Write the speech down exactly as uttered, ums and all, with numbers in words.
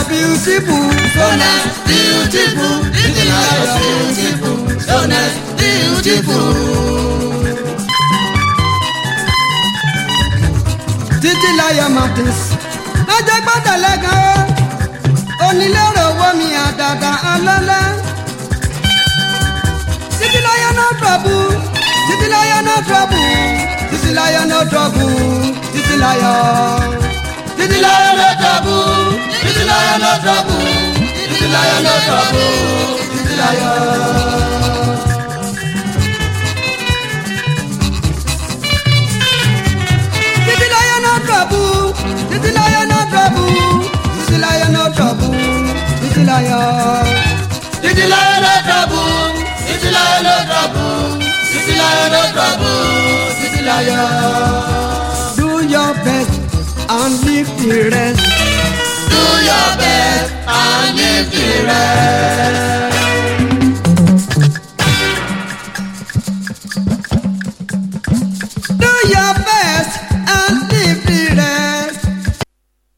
beautiful, so nice, beautiful, Titi Lion beautiful, so nice, beautiful. Titi Lion Martins. Ajẹ́ gbọ́dọ̀ lẹ́gàn ó, onílẹ̀rọ̀ owó mi àdàdà alọ́lá. Titi Lion no trouble, Titi Lion no trouble, Titi Lion no trouble, Titi Lion. Titi Lion no trouble, Titi Lion no trouble, Titi Lion no trouble, Titi Lion. Titi Lion no trouble, Titi Lion no trouble, Titi Lion no trouble, Titi Lion. Titi Lion no trouble, Titi Lion no trouble, Titi Lion no trouble, Titi Lion. Do your best and leave the rest.